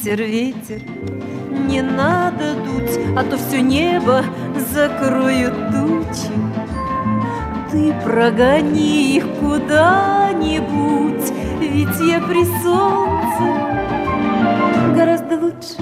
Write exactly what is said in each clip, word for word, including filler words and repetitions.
Ветер, ветер, не надо дуть, а то все небо закроют тучи. Ты прогони их куда-нибудь, ведь я при солнце гораздо лучше.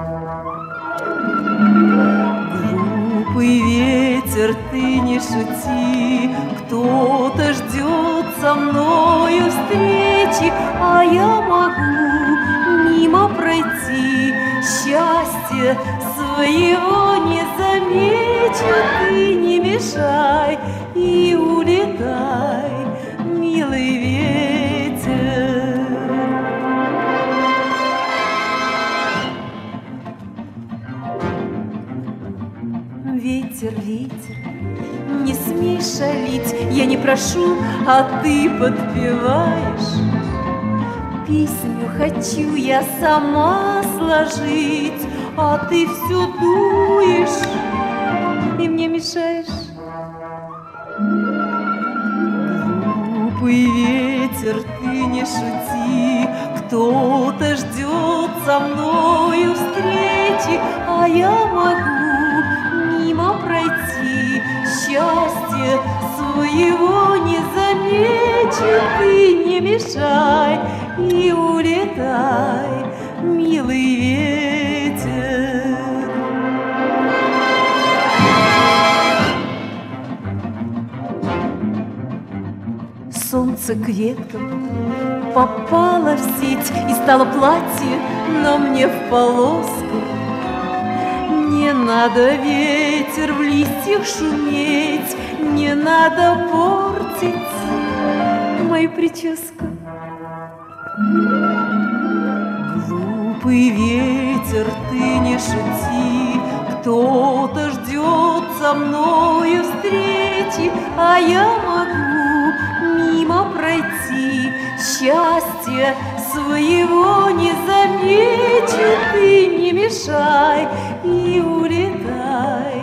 Глупый ветер, ты не шути, кто-то ждет со мною встречи, а я могу мимо пройти, счастья своего не замечу. Ты не мешай и улетай, милый ветер. Ветер, ветер, не смей шалить, я не прошу, а ты подпеваешь. Песню хочу я сама сложить, а ты все дуешь и мне мешаешь. Глупый ветер, ты не шути, кто-то ждет со мною встречи, а я могу мимо пройти, счастья своего не замечу. Ты не мешай и улетай, милый ветер. Солнце к веткам попало в сеть, и стало платье на мне в полоску. Не надо, ветер, в листьях шуметь, не надо портить мою прическу. Глупый ветер, ты не шути, кто-то ждет со мною встречи, а я могу мимо пройти, счастья своего не замечу. Ты не мешай и улетай,